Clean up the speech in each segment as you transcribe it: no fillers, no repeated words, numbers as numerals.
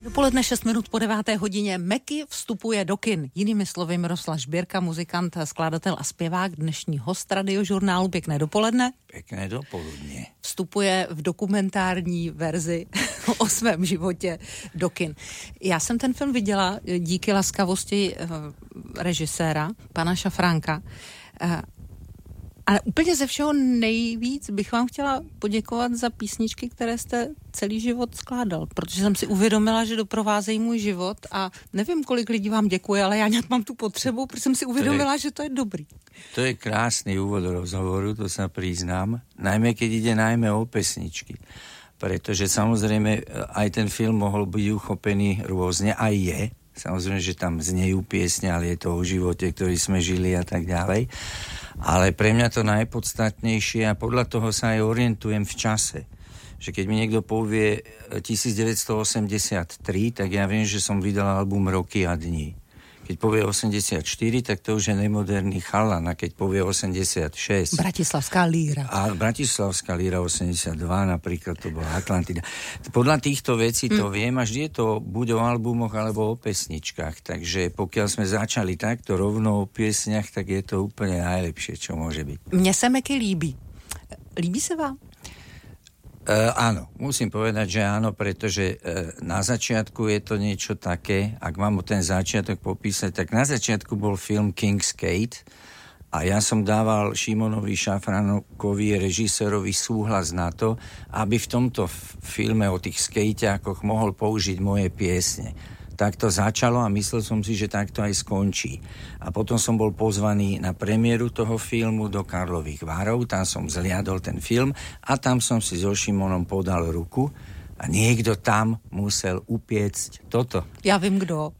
Dopoledne 6 minut po 9. hodině Meky vstupuje do kin. Jinými slovy Miroslav Žbírka, muzikant, skladatel a zpěvák, dnešní host Radiožurnálu. Pěkné dopoledne. Pěkné dopoledne. Vstupuje v dokumentární verzi o svém životě do kin. Já jsem ten film viděla díky laskavosti režiséra, pana Šafránka. Ale úplně ze všeho nejvíc bych vám chtěla poděkovat za písničky, které jste celý život skládal, protože jsem si uvědomila, že doprovázejí můj život a nevím, kolik lidí vám děkuje, ale já nějak mám tu potřebu, protože jsem si uvědomila, že to je dobrý. To je krásný úvod rozhovoru, to sa priznám, najmä keď ide najmä o pesničky, pretože samozrejme aj ten film mohol byť uchopený rôzne, aj je. Samozrejme, že tam znejú piesne, ale je to o živote, ktorý sme žili a tak ďalej. Ale pre mňa to najpodstatnejšie a podľa toho sa aj orientujem v čase. Že keď mi niekto povie 1983, tak ja viem, že som vydal album Roky a dní. Keď povie 84, tak to už je nemoderný chalan. A keď povie 86... Bratislavská líra. A Bratislavská líra 82 napríklad, to bola Atlantida. Podľa týchto vecí to viem a vždy je to buď o albumoch alebo o pesničkách. Takže pokiaľ sme začali takto rovno o piesniach, tak je to úplne najlepšie, čo môže byť. Mne sa Meky líbí. Líbí sa vám? Áno, musím povedať, že áno, pretože na začiatku je to niečo také, ak mám ten začiatok popísať, tak na začiatku bol film King's Gate a ja som dával Šimonovi Šafránokovi, režisérovi, súhlas na to, aby v tomto filme o tých skejťákoch mohol použiť moje piesne. Tak to začalo a myslel som si, že takto aj skončí. A potom som bol pozvaný na premiéru toho filmu do Karlových Varov, tam som zliadol ten film a tam som si so Šimonom podal ruku a niekto tam musel upiecť toto. Ja vím, kdo.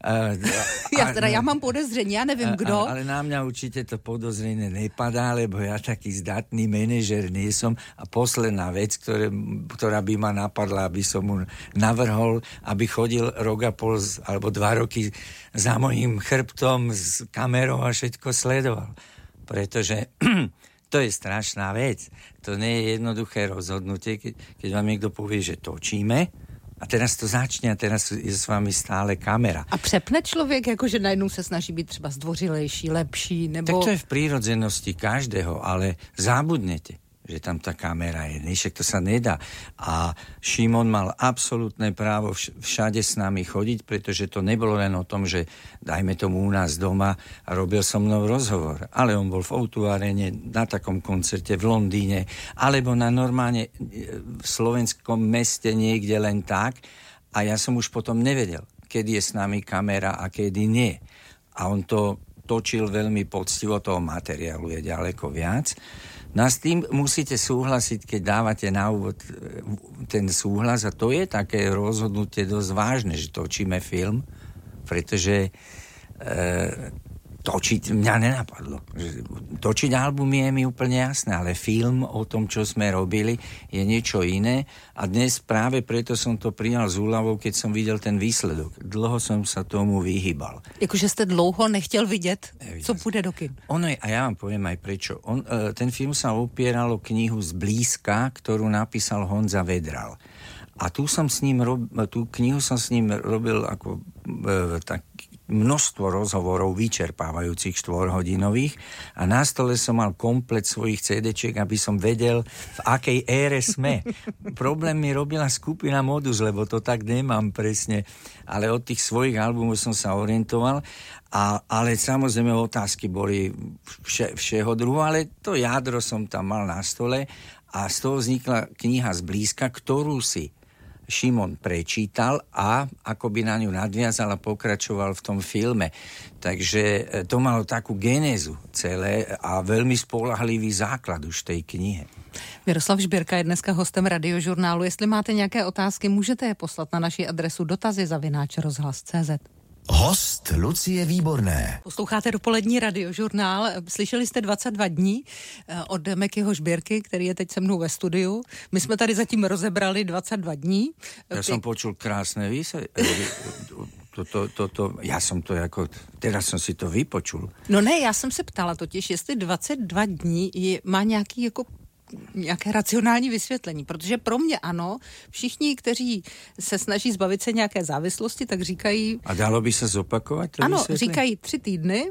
Ja mám podezření, ja nevím, kdo. Ale na mňa určite to podozrenie nepadá, lebo ja taký zdatný manažer nie som. A posledná vec, ktorá by ma napadla, aby som mu navrhol, aby chodil rok a pol alebo 2 roky za mojím chrbtom s kamerou a všetko sledoval. Pretože to je strašná vec. To nie je jednoduché rozhodnutie, keď vám niekto povie, že točíme a teraz to začne a teraz je s vami stále kamera. A přepne člověk, jakože najednou se snaží být třeba zdvořilejší, lepší, nebo... Tak to je v prírodzenosti každého, ale zabudnete, že tam tá kamera je. Však to sa nedá. A Šimon mal absolútne právo všade s nami chodiť, pretože to nebolo len o tom, že dajme tomu u nás doma a robil so mnou rozhovor. Ale on bol v O2 Arene, na takom koncerte v Londýne, alebo na normálne v slovenskom meste niekde len tak. A ja som už potom nevedel, kedy je s nami kamera a kedy nie. A on to točil veľmi poctivo, toho materiálu je ďaleko viac. No a s tým musíte súhlasiť, keď dávate na úvod ten súhlas a to je také rozhodnutie dosť vážne, že točíme film, pretože točiť mňa nenapadlo. Točiť album je mi úplne jasné, ale film o tom, čo sme robili, je niečo iné a dnes práve preto som to prijal z úľavou, keď som videl ten výsledok. Dlho som sa tomu vyhýbal. Jakože ste dlouho nechtěl vidět, co bude do kin. Ono je, a ja vám poviem aj prečo. Ten film sa opieral o knihu Zblízka, ktorú napísal Honza Vedral. A tú knihu som s ním robil ako tak množstvo rozhovorov vyčerpávajúcich 4-hodinových a na stole som mal komplet svojich CD-čiek, aby som vedel, v akej ére sme. Problém mi robila skupina Modus, lebo to tak nemám presne, ale od tých svojich albumov som sa orientoval, ale samozrejme otázky boli všeho druhu, ale to jadro som tam mal na stole a z toho vznikla kniha Zblízka, ktorú si Šimon prečítal a akoby na ňu nadviazal a pokračoval v tom filme. Takže to malo takú genézu celé a veľmi spoľahlivý základ už tej knihe. Miroslav Žbírka je dneska hostem Radiožurnálu. Jestli máte nějaké otázky, můžete je poslat na naši adresu dotazy@rozhlas.cz. Host Lucie Výborné. Posloucháte dopolední Radiožurnál. Slyšeli jste 22 dní od Mekyho Žbírky, který je teď se mnou ve studiu. My jsme tady zatím rozebrali 22 dní. Ja som počul krásne ja som to jako, teraz som si to vypočul. No ne, já jsem se ptala totiž, jestli 22 dní má nějaký jako nějaké racionální vysvětlení, protože pro mě ano, všichni, kteří se snaží zbavit se nějaké závislosti, tak říkají... A dalo by se zopakovat to ano, vysvětlení? říkají 3 týdny,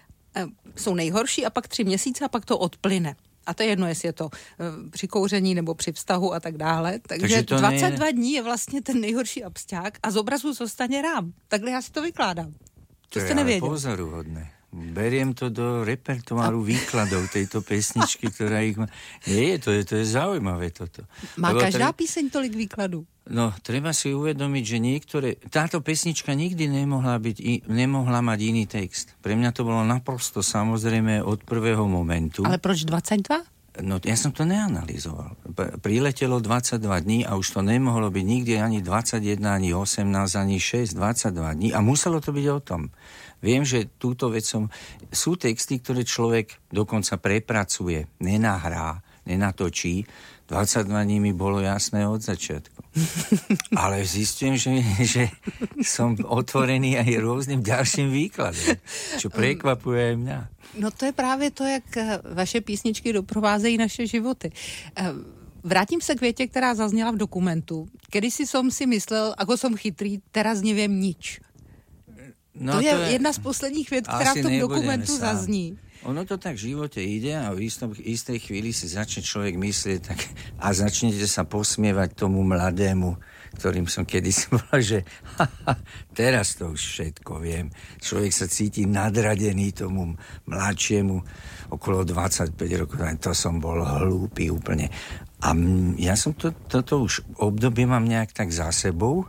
jsou nejhorší a pak 3 měsíce a pak to odplyne. A to je jedno, jestli je to při kouření nebo při vztahu a tak dále. Takže 22 dní je vlastně ten nejhorší absťák a z obrazu zostane rám. Takhle já si to vykládám. To je ale pozoruhodné. Beriem to do repertoáru výkladov tejto pesničky, ktorá ich má... Nie, to je zaujímavé toto. Má každá píseň tolik výkladů? No, treba si uvedomiť, že táto pesnička nikdy nemohla mať iný text. Pre mňa to bolo naprosto samozrejme od prvého momentu. Ale proč 22? No, ja som to neanalizoval. Priletelo 22 dní a už to nemohlo byť nikdy ani 21, ani 18, ani 6, 22 dní a muselo to byť o tom. Viem, že túto vec sú texty, ktoré človek dokonca prepracuje, nenahrá, nenatočí. 22 dní mi bolo jasné od začiatku. Ale zistím, že som otvorený aj rôznym ďalším výkladom, čo prekvapuje aj mňa. No to je právě to, jak vaše písničky doprovázejí naše životy. Vrátím se k větě, která zazněla v dokumentu. Kedysi som si myslel, ako som chytrý, teraz neviem nič. No, to je jedna z posledních vět, která v tom dokumentu zazní. Ono to tak v živote ide a v istej chvíli si začne človek myslieť tak, a začnete sa posmievať tomu mladému, ktorým som kedysi bol, že teraz to už všetko viem. Človek sa cíti nadradený tomu mladšiemu okolo 25 rokov. To som bol hlúpy úplne. A ja som toto už obdobie mám nejak tak za sebou.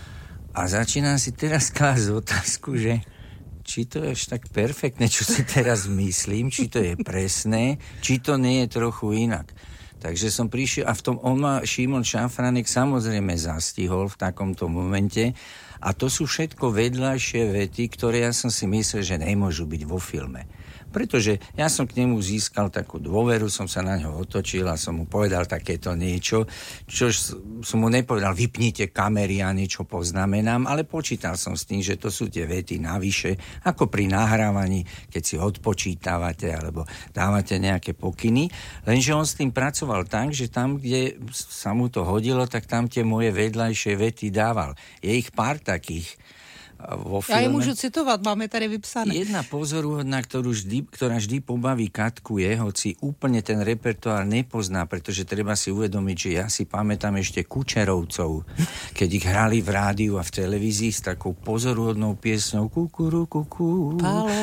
A začínam si teraz klásť otázku, že či to je až tak perfektné, čo si teraz myslím, či to je presné, či to nie je trochu inak. Takže som prišiel a v tom Šimon Šafránek samozrejme zastihol v takomto momente a to sú všetko vedľajšie vety, ktoré ja som si myslel, že nemôžu byť vo filme. Pretože ja som k nemu získal takú dôveru, som sa na ňo otočil a som mu povedal takéto niečo, čo som mu nepovedal, vypnite kamery a niečo poznamenám, ale počítal som s tým, že to sú tie vety navyše, ako pri nahrávaní, keď si odpočítavate alebo dávate nejaké pokyny, lenže on s tým pracoval tak, že tam, kde sa mu to hodilo, tak tam tie moje vedľajšie vety dával. Je ich pár takých vo filme. Ja je môžu citovať, máme tady vypsané. Jedna pozoruhodná, ktorá vždy pobaví Katku je, hoci úplne ten repertoár nepozná, pretože treba si uvedomiť, že ja si pamätám ešte Kučerovcov, keď ich hrali v rádiu a v televízii s takou pozoruhodnou piesňou Kukuru, kuku.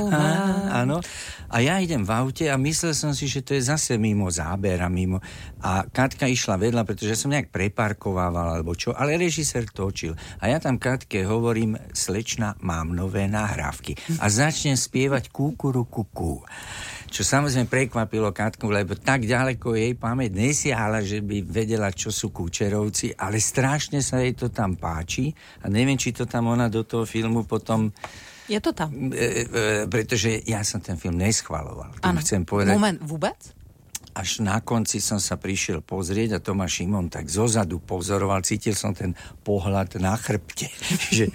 Áno. A ja idem v aute a myslel som si, že to je zase mimo záber a mimo. A Katka išla vedľa, pretože som nejak preparkovával alebo čo, ale režisér točil. A ja tam Katke hovorím, slečna, mám nové nahrávky. A začnem spievať Kukuru kuku. Čo samozrejme prekvapilo Katku, lebo tak ďaleko jej pamäť nesiahala, že by vedela, čo sú Kučerovci, ale strašne sa jej to tam páči a neviem, či to tam ona do toho filmu potom... Je to tam. Pretože ja som ten film neschvaloval. Áno. Chcem povedať... Moment, vôbec? Až na konci som sa prišiel pozrieť a to ma Šimon tak zozadu pozoroval, cítil som ten pohľad na chrbte. Že...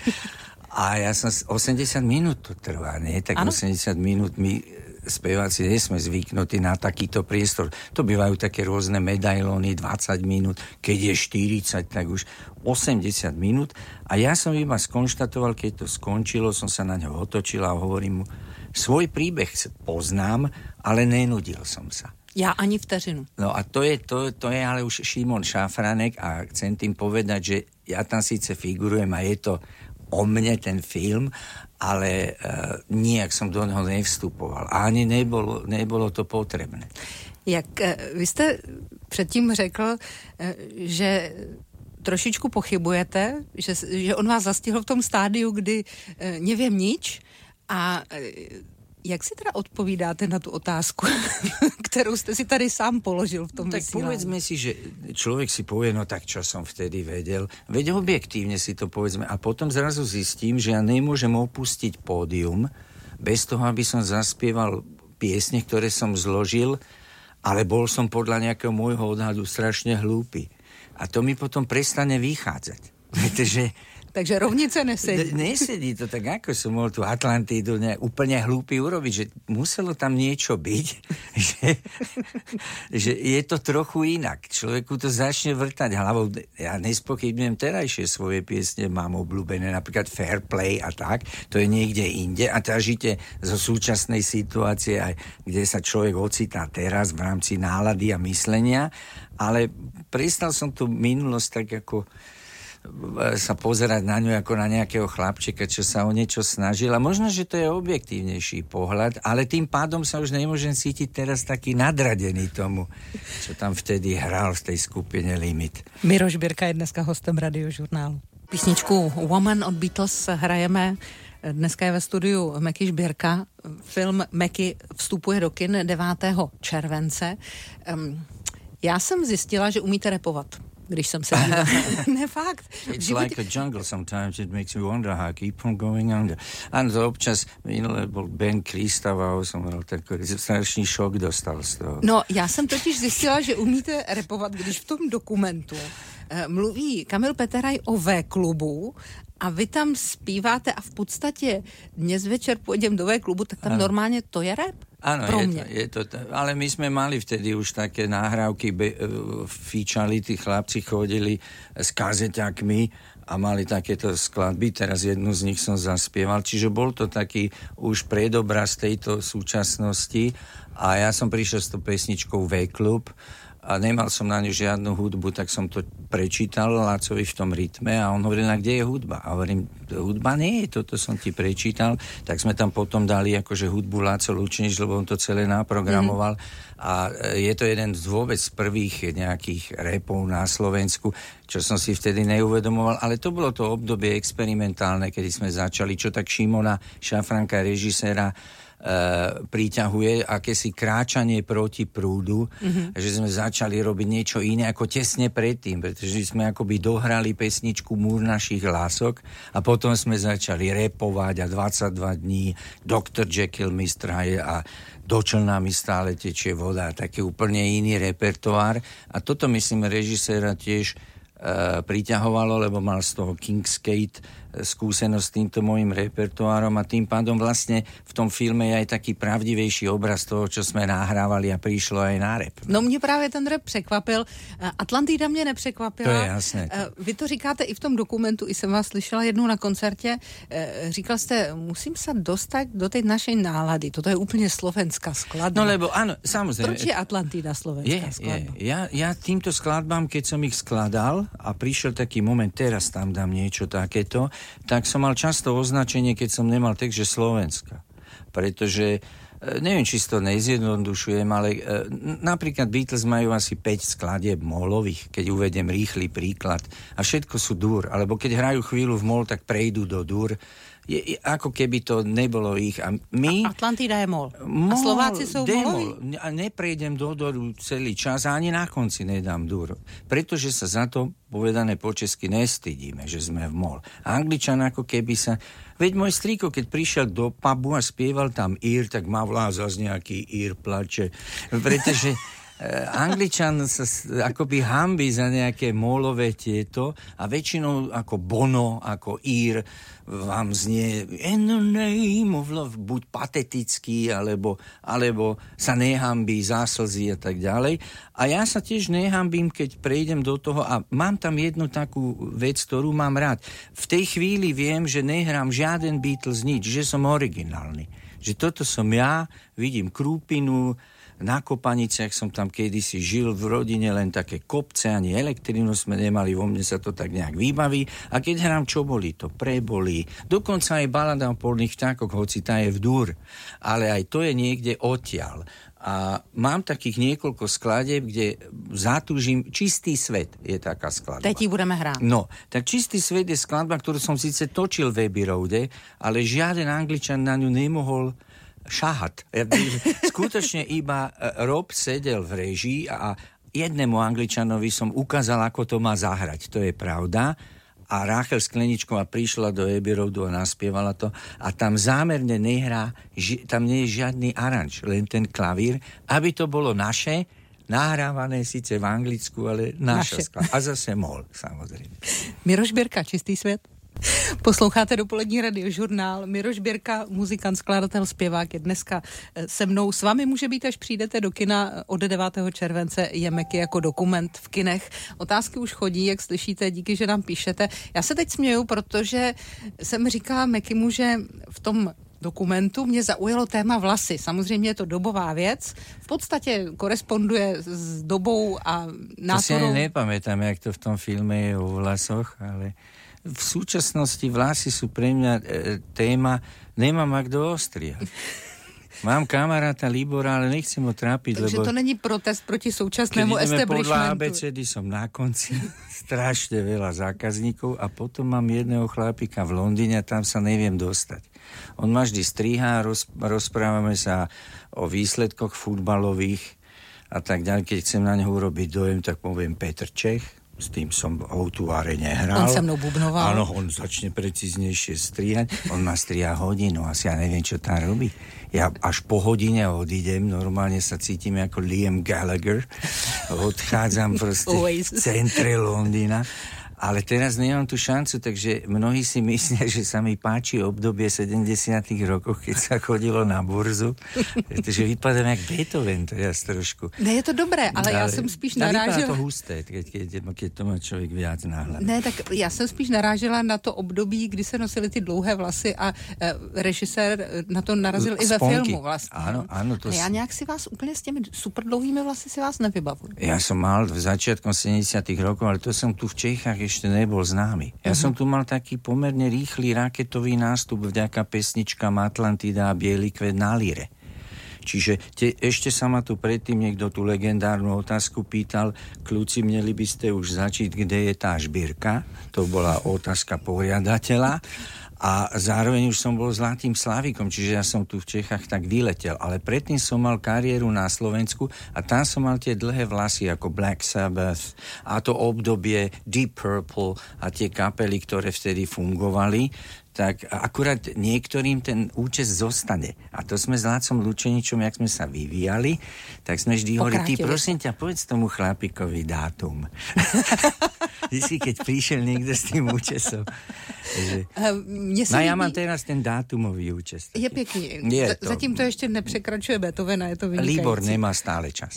A ja som... 80 minút to trvá, nie? Tak ano? 80 minút my speváci nie sme zvyknutí na takýto priestor. To bývajú také rôzne medailóny, 20 minút, keď je 40, tak už 80 minút. A ja som iba skonštatoval, keď to skončilo, som sa na ňo otočil a hovorím mu, svoj príbeh poznám, ale nenudil som sa. Ja ani vteřinu. No a to je ale už Šimon Šafránek a chcem tým povedať, že ja tam síce figurujem a je to o mne ten film, ale nijak som do neho nevstupoval. A ani nebolo to potrebné. Vy jste předtím řekl, že trošičku pochybujete, že on vás zastihl v tom stádiu, kdy neviem nič a jak si teda odpovídáte na tú otázku, ktorú ste si tady sám položil v tom tak vysílání? Povedzme si, že človek si povie, no tak čo som vtedy vedel. Veď objektívne si to povedzme. A potom zrazu zistím, že ja nemôžem opustiť pódium bez toho, aby som zaspieval piesne, ktoré som zložil, ale bol som podľa nejakého môjho odhadu strašne hlúpy. A to mi potom prestane vychádzať. Pretože Takže rovnice nesedí. Nesedí to tak, ako som mohol tú Atlantídu úplne hlúpy urobiť, že muselo tam niečo byť, že je to trochu inak. Človeku to začne vrtať hlavou. Ja nespochybňujem terajšie svoje piesne, mám obľúbené, napríklad Fair Play a tak, to je niekde inde a ťažite zo súčasnej situácie, aj kde sa človek ocitá teraz v rámci nálady a myslenia, ale prestal som tú minulosť tak ako sa pozerať na ňu ako na nejakého chlapčeka, čo sa o niečo snažil. A možno, že to je objektívnejší pohľad, ale tým pádom sa už nemôžem cítiť teraz taký nadradený tomu, čo tam vtedy hral v tej skupine Limit. Miroš Birka je dneska hostem Radiožurnálu. Písničku Woman od Beatles hrajeme. Dneska je ve studiu Meky Žbírka. Film Meky vstupuje do kin 9. července. Já jsem zjistila, že umíte rapovat, když jsem se dívala. Ne, fakt. It's like a jungle sometimes, it makes me wonder how I keep on going under. Áno, to občas, minule bol Ben Kristava, som mal takový strašný šok dostal z toho. No, já jsem totiž zjistila, že umíte rapovat, když v tom dokumentu mluví Kamil Peteraj o V-klubu a vy tam zpíváte a v podstatě dnes večer pôjdem do V-klubu, tak tam normálne to je rap? Áno, je to, ale my sme mali vtedy už také nahrávky, fíčali, tí chlapci chodili s kazeťakmi a mali takéto skladby, teraz jednu z nich som zaspieval, čiže bol to taký už predobraz tejto súčasnosti a ja som prišiel s tou pesničkou V-klub a nemal som na ňu žiadnu hudbu, tak som to prečítal Lácovi v tom rytme a on hovoril, kde je hudba? A hovorím, hudba nie je, toto som ti prečítal, tak sme tam potom dali akože hudbu Láco Lučnič, lebo on to celé naprogramoval a je to jeden z vôbec prvých nejakých rapov na Slovensku, čo som si vtedy neuvedomoval, ale to bolo to obdobie experimentálne, kedy sme začali, čo tak Šimona Šafranka, režiséra, priťahuje akési kráčanie proti prúdu, že sme začali robiť niečo iné ako tesne predtým, pretože sme akoby dohrali pesničku Múr našich lások a potom sme začali repovať a 22 dní Dr. Jekyll, Mr. Hyde a do člna mi stále tečie voda, taký úplne iný repertoár a toto myslím režiséra tiež priťahovalo, lebo mal z toho Kingsgate skúsenosť s týmto môjim repertoárom a tým pádom vlastne v tom filme je aj taký pravdivejší obraz toho, čo sme nahrávali a prišlo aj na rap. No mě právě ten rap překvapil. Atlantida mě nepřekvapila. To je jasné. Vy to říkáte i v tom dokumentu, i jsem vás slyšela jednou na koncertě. Říkal jste, musím sa dostať do tej našej nálady. Toto je úplne slovenská skladba. No lebo áno, samozrejme. Proč je Atlantida slovenská skladba? Ja týmto skladbám, keď som ich skladal a prišiel taký moment, teraz tam dám niečo takéto, tak som mal často označenie, keď som nemal text, že Slovenska. Pretože, neviem, či to nezjednodušujem, ale napríklad Beatles majú asi 5 skladieb molových, keď uvediem rýchly príklad. A všetko sú dur. Alebo keď hrajú chvíľu v mol, tak prejdú do dur. Ako keby to nebolo ich. A my... Atlantida je mol. A Slováci sú moloví? A neprejdem do doru celý čas a ani na konci nedám dur. Pretože sa za to, povedané po česky, nestydíme, že sme v mol. A Angličan ako keby sa... Veď môj strýko, keď prišiel do pubu a spieval tam ír, tak ma volá zase nejaký ír plače. Pretože... Angličan sa akoby hanbí za nejaké mólové tieto a väčšinou ako Bono, ako Ír vám znie in the name of love, buď patetický, alebo sa nehanbí, záslzí a tak ďalej. A ja sa tiež nehanbím, keď prejdem do toho a mám tam jednu takú vec, ktorú mám rád. V tej chvíli viem, že nehrám žiaden Beatles nič, že som originálny. Že toto som ja, vidím Krúpinu, na Kopaniciach som tam kedysi žil v rodine, len také kopce, ani elektrínu sme nemali, vo mne sa to tak nejak vybaví. A keď hrám Čo bolí, to prebolí. Dokonca aj Balada o polných vtákoch, hoci tá je v dur. Ale aj to je niekde odtiaľ. A mám takých niekoľko skladieb, kde zatúžim. Čistý svet je taká skladba. Teď budeme hrať. No, tak Čistý svet je skladba, ktorú som síce točil v Abbey Roade, ale žiaden Angličan na ňu nemohol šahat. Skutočne iba Rob sedel v réžii a jednému Angličanovi som ukázal, ako to má zahrať. To je pravda. A Ráchel Skleničková prišla do Abbey Roadu a naspievala to. A tam zámerne nehrá, tam nie je žiadny aranž, len ten klavír, aby to bolo naše, nahrávané síce v Anglicku, ale naša skladba. A zase mol, samozrejme. Miroš Birka, Čistý svet. Posloucháte dopolední radiožurnál. Miroš Birka, muzikant, skladatel, zpěvák, je dneska se mnou. S vámi může být, až přijdete do kina od 9. července, je Meky jako dokument v kinech. Otázky už chodí, jak slyšíte, díky, že nám píšete. Já se teď směju, protože jsem říkala Mekymu, že v tom dokumentu mě zaujalo téma vlasy. Samozřejmě je to dobová věc. V podstatě koresponduje s dobou a nátorou. To si ani nepamätám, jak to v tom filme je o vlasoch, ale v súčasnosti vlasy sú pre mňa téma, nemám ak do ostria. Mám kamaráta Libora, ale nechcem ho trápiť, takže lebo... to není protest proti současnému establishmentu. Keď ideme podľa ABCD, som na konci, strašne veľa zákazníkov a potom mám jedného chlapika v Londýne a tam sa neviem dostať. On ma vždy strihá, rozprávame sa o výsledkoch futbalových a tak ďalej. Keď chcem na neho urobiť dojem, tak poviem Petr Čech. S tým som o túváre nehral. On sa mnou bubnoval. Áno, on začne precíznejšie strihať. On ma striha hodinu, asi ja neviem, čo tam robí. Ja až po hodine odídem, normálne sa cítim ako Liam Gallagher. Odchádzam proste v centre Londýna. Ale teraz nemám tú šancu, takže mnohí si myslia, že sa mi páči obdobie 70. rokov, keď sa chodilo na burzu, pretože vypadám jak Beethoven teraz trošku. Ne, je to dobré, ale já jsem spíš narážela... Vypadá to husté, keď to má člověk viac náhľad. Ne, tak já jsem spíš narážela na to období, kdy se nosily ty dlouhé vlasy a režisér na to narazil i ve filmu vlastně. Áno. A já nějak si vás úplně s těmi super dlouhými vlasy si vás nevybavuju. Ja som mal v začiatkom 70. rokov, ale to som tu v Čechách ešte nebol známy. Ja som tu mal taký pomerne rýchly raketový nástup vďaka pesničkám Atlantida a Bielý kvet na líre. Čiže ešte sa ma tu predtým niekto tú legendárnu otázku pýtal, kľúci, měli by ste už začít, kde je tá Žbírka? To bola otázka poriadateľa. A zároveň už som bol zlatým slavíkom, čiže ja som tu v Čechách tak vyletel. Ale predtým som mal kariéru na Slovensku a tam som mal tie dlhé vlasy ako Black Sabbath a to obdobie Deep Purple a tie kapely, ktoré vtedy fungovali. Tak akurát niektorým ten účes zostane. A to sme s Lácom Lučeničom, jak sme sa vyvíjali, tak sme vždy hovorili, ty prosím ťa, povedz tomu chlapikovi dátum. Vždy, keď prišiel niekto s tým účesom. Ja mám teraz ten dátumový účes. Je pěkný. Zatím to ještě nepřekračuje Beethovena, je to vynikající. Libor nemá stále čas.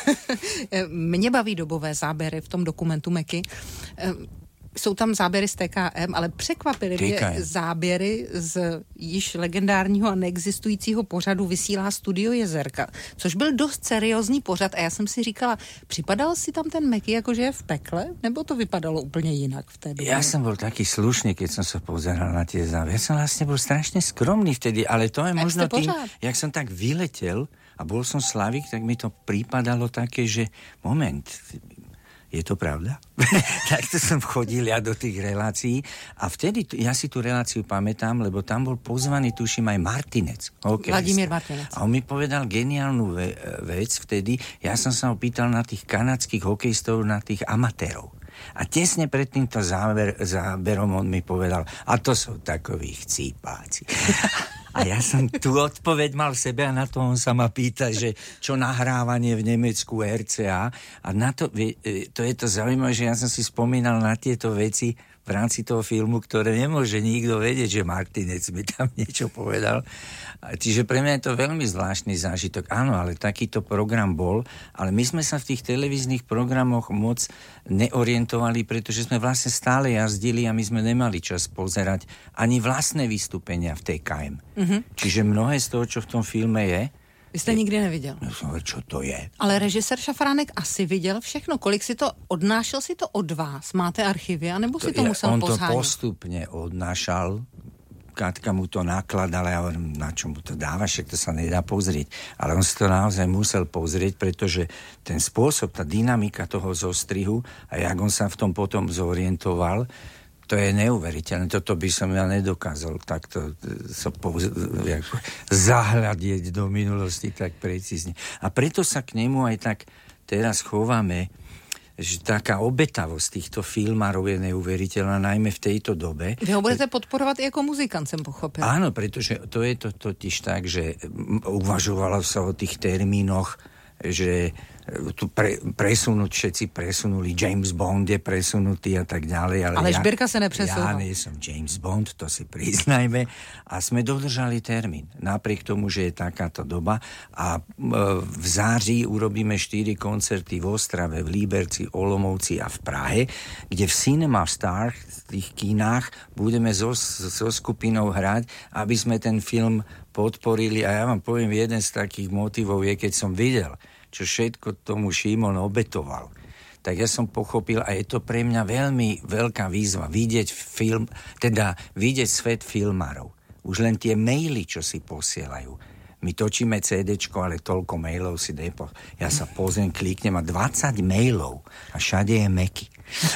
Mě baví dobové záběry v tom dokumentu Meky. Jsou tam záběry z TKM, ale překvapily mě záběry z již legendárního a neexistujícího pořadu Vysílá Studio Jezerka, což byl dost seriózní pořad a já jsem si říkala, připadal si tam ten Meky jako, že je v pekle, nebo to vypadalo úplně jinak v té době? Ja som bol taký slušný, keď som sa pozeral na tie zábery. Ja som vlastne bol strašne skromný vtedy, ale to je možno tým, jak som tak vyletel a bol som slavík, tak mi to prípadalo také, že moment, je to pravda? Takto som chodil ja do tých relácií a vtedy, ja si tú reláciu pamätám, lebo tam bol pozvaný, tuším, aj Martinec. Vladimír Martinec. A on mi povedal geniálnu vec vtedy. Ja som sa ho pýtal na tých kanadských hokejistov, na tých amatérov. A tesne pred týmto záberom on mi povedal, a to sú takoví chcípáci. A ja som tú odpoveď mal v sebe a na to on sa ma pýta, že čo nahrávanie v Nemecku RCA. A na to, to je to zaujímavé, že ja som si spomínal na tieto veci v rámci toho filmu, ktoré nemôže nikto vedieť, že Martinec mi tam niečo povedal. Čiže pre mňa je to veľmi zvláštny zážitok. Áno, ale takýto program bol, ale my sme sa v tých televíznych programoch moc neorientovali, pretože sme vlastne stále jazdili a my sme nemali čas pozerať ani vlastné vystúpenia v TKM. Čiže mnohé z toho, čo v tom filme je, vy jste nikdy neviděl. Čo to je? Ale režisér Šafránek asi viděl všechno. Kolik si to odnášel si to od vás? Máte archivy, anebo si to musel pozháňat? On to postupne odnášal. Katka mu to nakladala, ja hovorím, na čo mu to dáva, však to sa nedá pozrieť. Ale on si to naozaj musel pozrieť, pretože ten spôsob, tá dynamika toho zostrihu a jak on sa v tom potom zorientoval, to je neuveriteľné. Toto by som ja nedokázal takto zahľadieť do minulosti tak precízne. A preto sa k nemu aj tak teraz chováme, že taká obetavosť týchto filmárov je neuveriteľná, najmä v tejto dobe. Vy ho budete podporovat i ako muzikant, som pochopil. Áno, pretože to je to totiž tak, že uvažovalo sa o tých termínoch, že tu presunúť, všetci presunuli, James Bond je presunutý a tak ďalej. Ale Žbírka sa nepřesúva. Ja nie som James Bond, to si priznajme. A sme dodržali termín. Napriek tomu, že je takáto doba. A v září urobíme 4 koncerty v Ostrave, v Líberci, Olomouci a v Prahe, kde v Cinema Star, v tých kinách, budeme so skupinou hrať, aby sme ten film podporili. A ja vám poviem, jeden z takých motivov je, keď som videl, čo všetko tomu Šimon obetoval, tak ja som pochopil, a je to pre mňa veľmi veľká výzva, vidieť film, teda vidieť svet filmárov. Už len tie maily, čo si posielajú. My točíme CDčko, ale toľko mailov si depo. Ja sa pozriem, kliknem a 20 mailov a všade je Meky.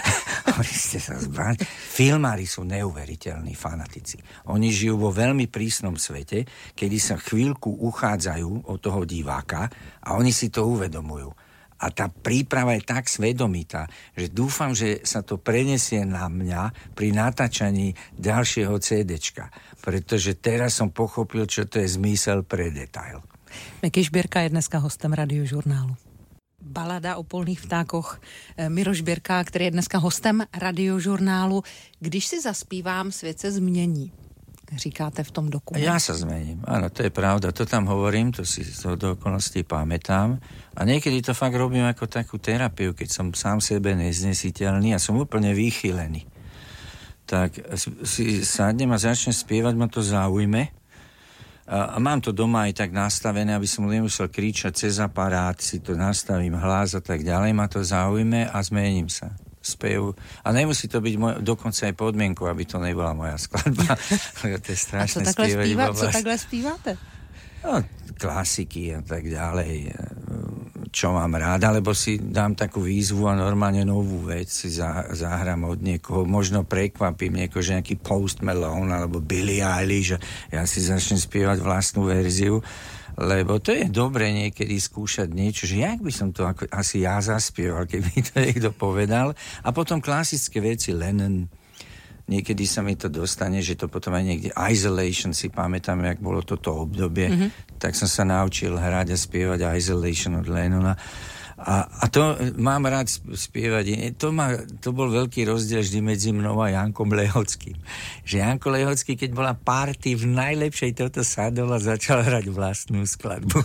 Filmári sú neuveriteľní fanatici. Oni žijú vo veľmi prísnom svete, kedy sa chvíľku uchádzajú od toho diváka a oni si to uvedomujú. A tá príprava je tak svedomitá, že dúfam, že sa to prenesie na mňa pri natáčaní ďalšieho CDčka. Pretože teraz som pochopil, čo to je zmysel pre detail. Meky Žbírka je dneska hostem Radiožurnálu. Balada o polných vtákoch. Miro Žbírka, který je dneska hostem Radiožurnálu. Když si zaspívám, svět se změní. Říkáte v tom dokumentu. Ja sa zmením. Áno, to je pravda. To tam hovorím, to si do okolností pamätám. A niekedy to fakt robím ako takú terapiu, keď som sám sebe neznesiteľný a som úplne vychylený. Tak si sadnem a začnem spievať, ma to zaujme. A mám to doma aj tak nastavené, aby som nemusel kričať cez aparát, si to nastavím hlas a tak ďalej, ma to zaujme a zmením sa. Spev. A nemusí to byť dokonca aj podmienku, aby to nebola moja skladba. To je strašné spievať. Co takhle zpíváte? No, klasiky a tak ďalej. Čo mám rád, alebo si dám takú výzvu a normálne novú vec si zahrám od niekoho. Možno prekvapím niekoho, že nejaký Post Malone alebo Billie Eilish. Ja si začnem spievať vlastnú verziu. Lebo to je dobre niekedy skúšať niečo, že jak by som to asi ja zaspieval, keby to niekto povedal. A potom klasické veci, Lennon, niekedy sa mi to dostane, že to potom aj niekde, Isolation si pamätám, jak bolo toto obdobie, tak som sa naučil hrať a spievať Isolation od Lennona. A to mám rád spievať. To bol veľký rozdiel vždy medzi mnou a Jankom Lehockým. Že Janko Lehocký, keď bola party v najlepšej, toto sadol a začal hrať vlastnú skladbu.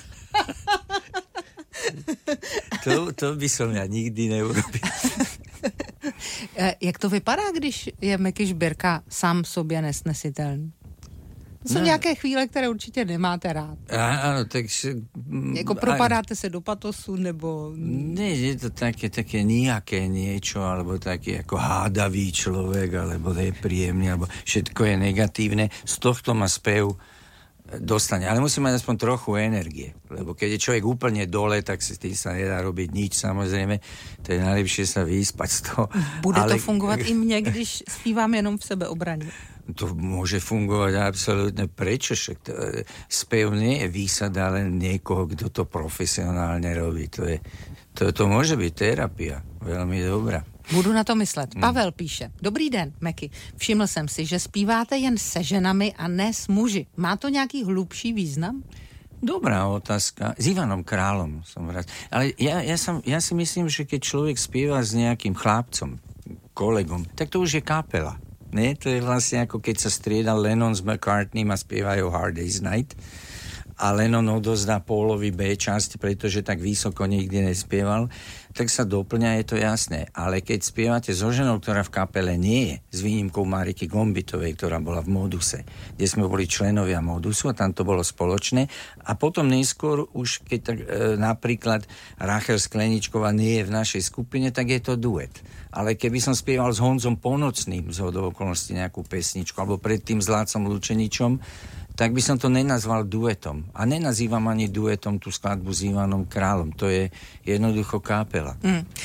to by som ja nikdy neurobil. Jak to vypadá, když je Meky Žbírka sám sobě nesnesitelný? To jsou nějaké chvíle, které určitě nemáte rád. Áno, tak... Jako propadáte se do patosu, nebo... Nie, je to také nijaké niečo, alebo taký ako hádavý človek, alebo nepríjemný, alebo všetko je negatívne. Z tohto ma spev dostane. Ale musí mať aspoň trochu energie. Lebo keď je človek úplne dole, tak si tým sa nedá robiť nič, samozrejme. To je najlepšie sa vyspať z toho. Bude to fungovat i mne, když zpívám jenom v sebeobraně. To môže fungovať absolútne. Prečo? Však spev nie je výsada len niekoho, kto to profesionálne robí. To môže byť terapia. Veľmi dobrá. Budu na to myslet. Pavel píše. Dobrý den, Meky. Všiml jsem si, že zpíváte jen se ženami a ne s muži. Má to nějaký hlubší význam? Dobrá otázka. S Ivanom Králom som rád. Ale ja si myslím, že keď človek spieva s nejakým chlapcom, kolegom, tak to už je kapela. Nie? To je vlastne ako keď sa striedal Lennon s McCartneym a spievajú Hard Day's Night a Lennon odozdá Paulovi B časť, pretože tak vysoko nikdy nespieval, tak sa doplňa, je to jasné. Ale keď spievate so ženou, ktorá v kapele nie je, s výnimkou Mariky Gombitovej, ktorá bola v Moduse, kde sme boli členovia Modusu a tam to bolo spoločné, a potom neskôr už, keď tak, napríklad Rachel Skleničková nie je v našej skupine, tak je to duet. Ale keby som spieval s Honzom Ponocným z hodou okolností nejakú pesničku, alebo predtým s Lácom Lučeničom, tak by som to nenazval duetom. A nenazývam ani duetom tú skladbu s Ivanom Králom. To je jednoducho kapela.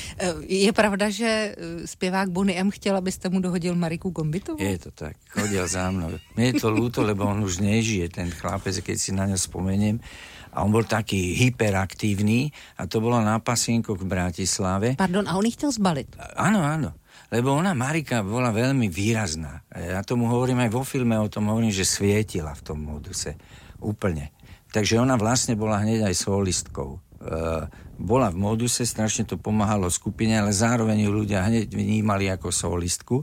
Je pravda, že zpěvák Bonnie M chtěl, abyste mu dohodil Mariku Gombitovú? Je to tak. Chodil za mnou. Mne je to ľúto, lebo on už nežije, ten chlapec, keď si na ňo spomeniem. A on bol taký hyperaktívny a to bolo na pasienkoch v Bratislave. Pardon, a on ich chcel zbaliť? Áno, áno. Lebo ona, Marika, bola veľmi výrazná. Ja tomu hovorím aj vo filme, o tom hovorím, že svietila v tom Moduse. Úplne. Takže ona vlastne bola hneď aj solistkou. bola v móduse, strašne to pomáhalo skupine, ale zároveň ju ľudia hneď vnímali ako solistku.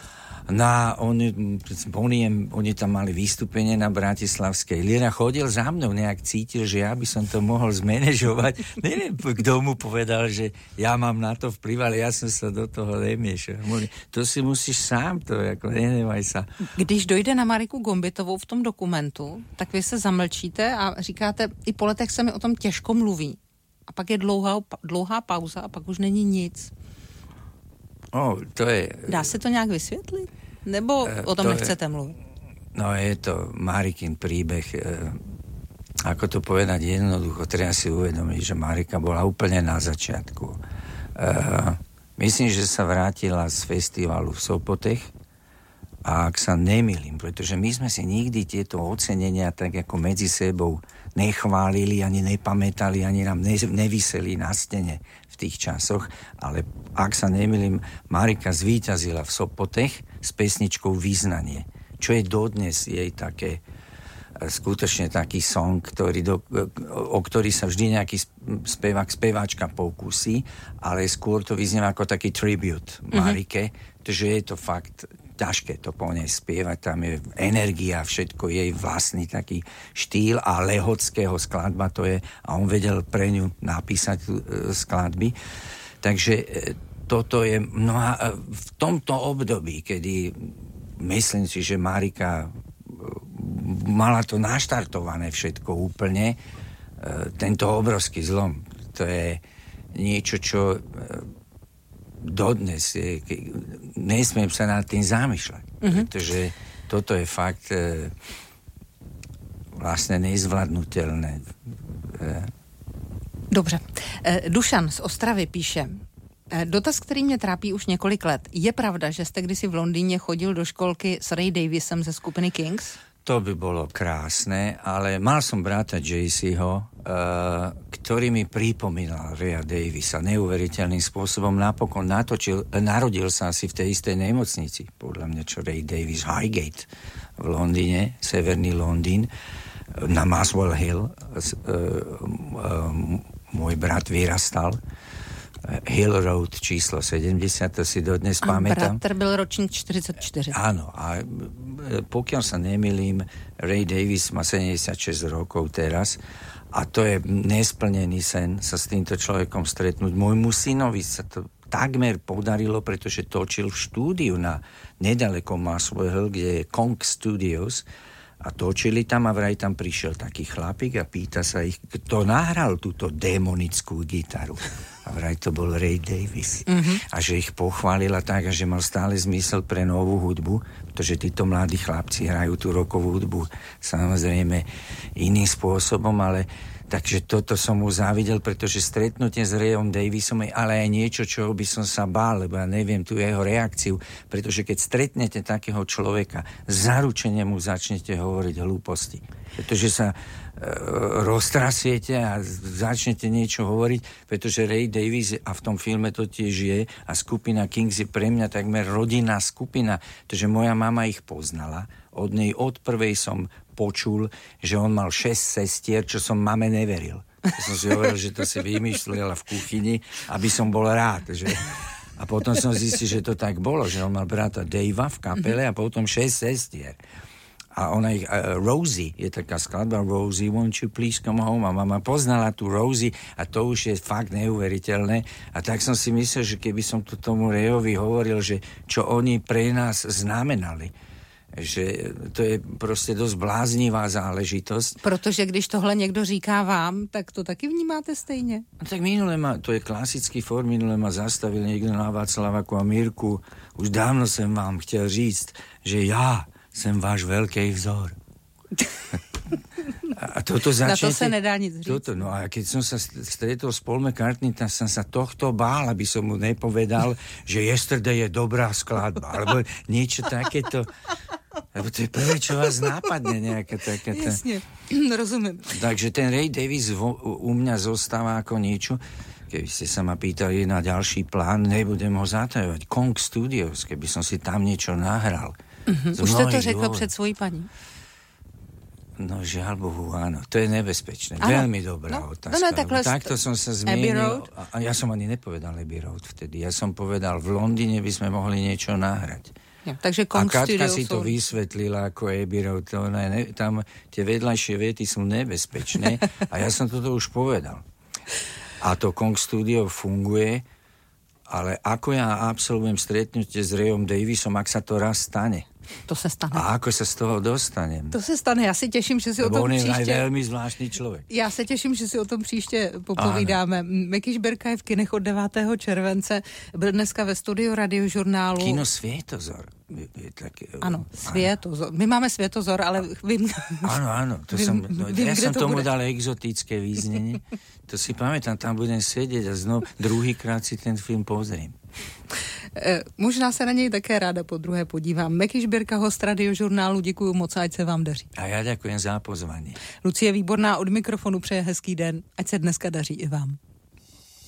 Oni tam mali vystúpenie na Bratislavskej Líre. Chodil za mnou, nejak cítil, že ja by som to mohol zmanéžovať. Neviem, kto mu povedal, že ja mám na to vplyv, ale ja som sa do toho nemiešal. To si musíš sám, to jako nenevaj sa. Když dojde na Mariku Gombitovou v tom dokumentu, tak vy se zamlčíte a říkáte, i po letech se mi o tom těžko mluví. A pak je dlouhá pauza a pak už není nic. To je... Dá se to nějak vysvětlit? Nebo o tom nechcete mluvit? No je to Marikin príbeh. Ako to povedať jednoducho, treba si uvedomiť, že Marika bola úplne na začiatku. Myslím, že sa vrátila z festivalu v Sopotech a ak sa nemýlim, pretože my sme si nikdy tieto ocenenia tak ako medzi sebou nechválili, ani nepamätali, ani nám neviseli na stene v tých časoch, ale ak sa nemýlim, Marika zvíťazila v Sopotech s pesničkou Význanie, čo je dodnes jej také skutočne taký song, o ktorý sa vždy nejaký speváčka pokúsi, ale skôr to vyznieva ako taký tribute Marike, takže je to fakt ťažké to po nej spievať, tam je energia, všetko jej vlastný taký štýl a Lehockého skladba to je a on vedel pre ňu napísať skladby. Takže toto je v tomto období, kedy myslím si, že Marika mala to naštartované všetko úplne, tento obrovský zlom, to je niečo, čo dodnes nesmiem sa nad tým zamýšľať, pretože toto je fakt vlastne nezvládnutelné. Dobře. Dušan z Ostravy píše, dotaz, který mě trápí už několik let. Je pravda, že jste kdysi v Londýně chodil do školky s Ray Daviesem ze skupiny Kings? To by bolo krásne, ale mal som brata JCho, ktorý mi pripomínal Raya Davisa neuveriteľným spôsobom. Napokon narodil sa asi v tej istej nemocnici, podľa mňa, čo Ray Davis, Highgate v Londýne, severný Londýn, na Muswell Hill. Môj brat vyrastal. Hill Road číslo 70, to si dodnes pamätám. Bratr byl ročník 44. Áno, a pokiaľ sa nemýlim, Ray Davies má 76 rokov teraz a to je nesplnený sen sa s týmto človekom stretnúť. Môjmu synovi sa to takmer podarilo, pretože točil v štúdiu na nedaleko Muswell Hill, kde je Kong Studios a točili tam a vraj tam prišiel taký chlapík a pýta sa ich, kto nahral túto démonickú gitaru. A vraj to bol Ray Davies. A že ich pochválila tak, a že mal stále zmysel pre novú hudbu, pretože títo mladí chlapci hrajú tú rockovú hudbu samozrejme iným spôsobom, ale takže toto som mu závidel, pretože stretnutie s Rayom Davisom je ale aj niečo, čo by som sa bál, lebo ja neviem tú jeho reakciu, pretože keď stretnete takého človeka, zaručene mu začnete hovoriť hlúposti. Pretože sa roztrasiete a začnete niečo hovoriť, pretože Ray Davies, a v tom filme to tiež je, a skupina Kings je pre mňa takmer rodinná skupina, pretože moja mama ich poznala. Od nej od prvej som počul, že on mal 6 sestier, čo som mame neveril. Som si hovoril, že to si vymýšľala v kuchyni, aby som bol rád. Že... A potom som zistil, že to tak bolo, že on mal brata Davea v kapele a potom 6 sestier. A ona ich, Rosie, je taká skladba Rosie, won't you please come home? A mama poznala tú Rosie a to už je fakt neuveriteľné. A tak som si myslel, že keby som to tomu Rayovi hovoril, že čo oni pre nás znamenali, že to je prostě dost bláznivá záležitosť. Protože když tohle někdo říká vám, tak to taky vnímáte stejně? Tak minule to je klasický form, minule ma zastavil niekto na Václavaku a Mirku. Už dávno jsem vám chtěl říct, že já jsem váš veľký vzor. A toto začnete... Na to se nedá nic říct. Toto, no a keď som sa stretol s Paul McCartney, tak som sa tohto bál, aby som mu nepovedal, že Yesterday je dobrá skladba, alebo niečo takéto. Lebo to je prvé, čo vás nápadne, nejaká taká... Jasne, rozumiem. Takže ten Ray Davies u mňa zostáva ako niečo. Keby ste sa ma pýtali na ďalší plán, nebudem ho zatajovať. Kong Studios, keby som si tam niečo nahral. Už jste to řekl před svojí paní? No žiaľ Bohu, áno. To je nebezpečné. Áno. Veľmi dobrá otázka. No, takhle takto som sa zmienil. A ja som ani nepovedal Abbey Road vtedy. Ja som povedal, v Londýne by sme mohli niečo nahrať. Ja, takže a Katka si to vysvetlila ako Abbey Road. Tam tie vedľajšie vety sú nebezpečné. A ja som toto už povedal. A to Kong Studio funguje, ale ako ja absolvujem stretnutie s Rayom Davisom, ak sa to raz stane. To se stane. A ako sa z toho dostanem? To se stane, já si těším, že si o tom příště... On je velmi zvláštní člověk. Já se těším, že si o tom příště popovídáme. Meky Šberka je v kinech od 9. července, byl dneska ve studiu Radiožurnálu. Kino Svietozor. Ano, Svietozor. My máme Svietozor, ale vím... Áno, to vím, ja som tomu dal exotické význenie. To si pamätám, tam budem sedieť a znovu druhýkrát si ten film pozriem. Možná se na něj také ráda po druhé podívám. Meky Šberka, host Radiožurnálu, děkuju moc, ať se vám daří. A já děkujem za pozvání. Lucie Výborná od mikrofonu přeje hezký den, ať se dneska daří i vám.